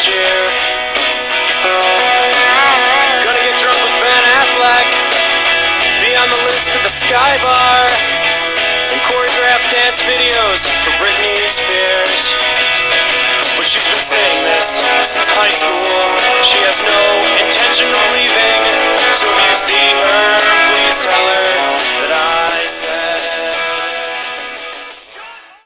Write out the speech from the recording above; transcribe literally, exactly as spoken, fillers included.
year. Gonna get drunk with Ben Affleck, be on the list at the Sky Bar, and choreograph dance videos for Britney